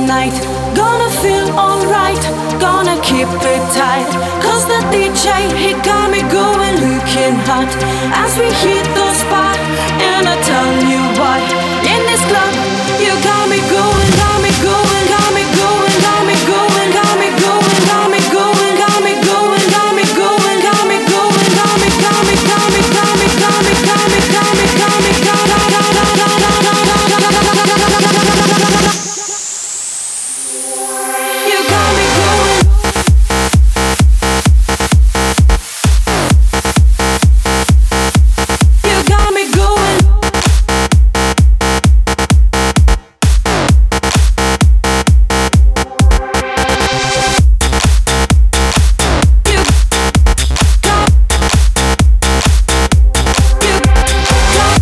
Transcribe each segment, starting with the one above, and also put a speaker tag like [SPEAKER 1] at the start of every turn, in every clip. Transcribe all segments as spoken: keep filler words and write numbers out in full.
[SPEAKER 1] tonight, gonna feel alright, gonna keep it tight. Cause the D J, he got me going, looking hot as we hit the spot. And I tell you what, in this club, you got me going, got me going, got me going, got me going, got me going, got me going, got me going, got me going, got me going, got me, got me, got me, got me, got me, got me, got me, got me, got me, you got me going. You got me going. You got, you got,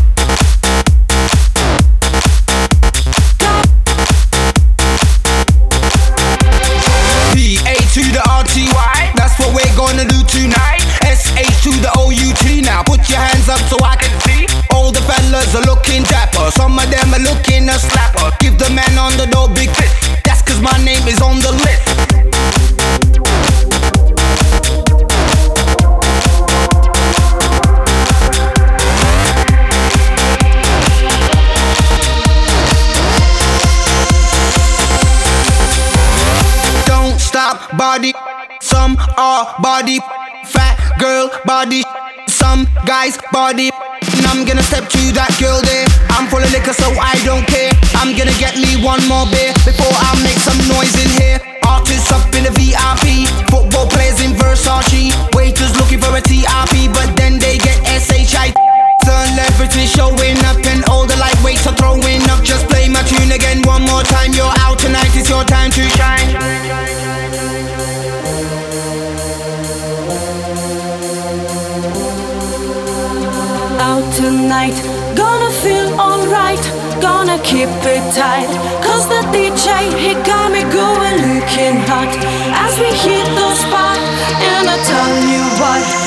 [SPEAKER 2] P A to the R T Y, that's what we're gonna do tonight. S H to the O U T, now put your hands up so I can see. All the fellas are looking dapper, some of them are looking a slapper. Give the man on the door big fist, that's cause my name is on the list. Don't stop, body. Some are body, fat girl body. Some guys body. And I'm gonna step to that girl there. I'm full of liquor, so I don't care. I'm gonna get me one more beer before I make some noise in here. Artists up in the V I P, football players in Versace, waiters looking for a T I P, but then they get S H I. Celebrities showing up and all the lightweights are throwing up. Just play my tune again one more time. You're out tonight, it's your time to shine.
[SPEAKER 1] Out tonight, gonna feel alright, gonna keep it tight. Cause the D J, he got me going, looking hot as we hit the spot. And I tell you what,